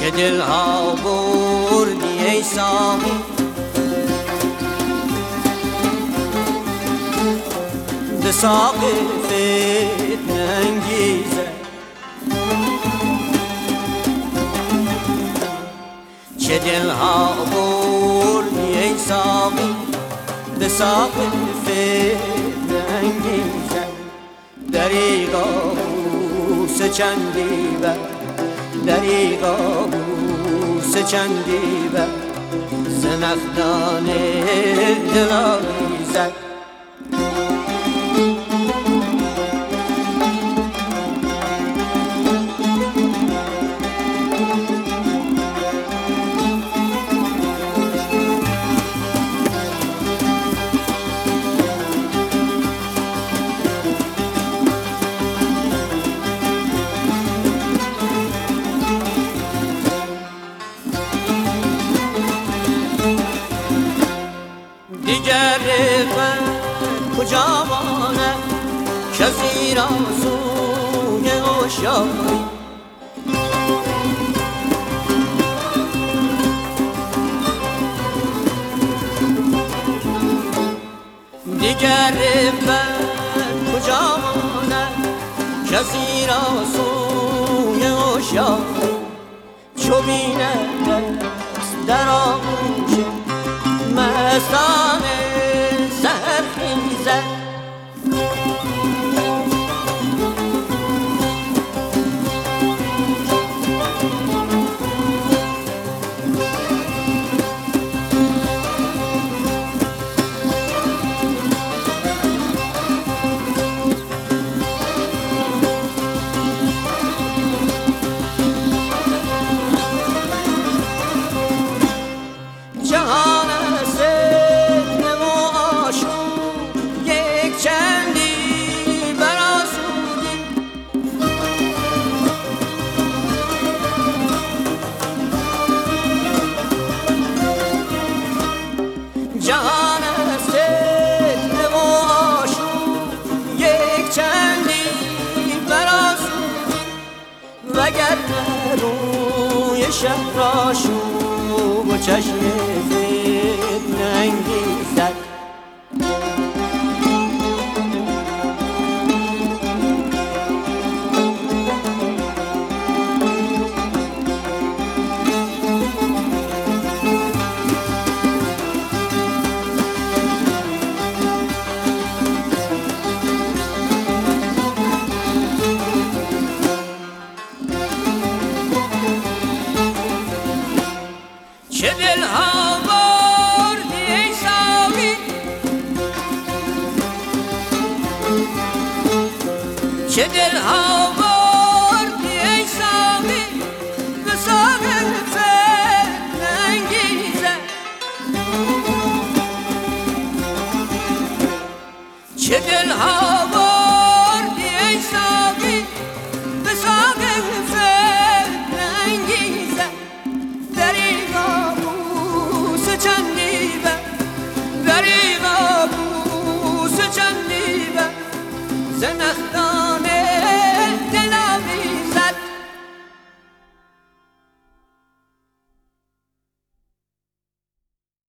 چه دلها بردی ای ساقی به ساق فتنه انگیزه چه دلها بردی ای ساقی به ساق فتنه انگیزه دریغا بوسه چندی بر دریغا بوسه چندی بر زنخدان دلاویزد دیگر من کجا ماند کسی را سوی عشاقی دیگر من کجا ماند کسی را سوی عشاقی چو بیند در آغوش مستانه سرخیزد جهان جهان فتنه و آشوب یک چندی برآسودی وگرنه روی شهر را شوب و چشم فتنه انگیزد چه دلها بردی ای ساقی چه دلها بردی ای ساقی به ساق فتنه انگیزه چه دلها بردی ای ساقی به ساق فتنه انگیزه دریغا بوسه چندی بر دریغا بوسه چندی بر زنخدان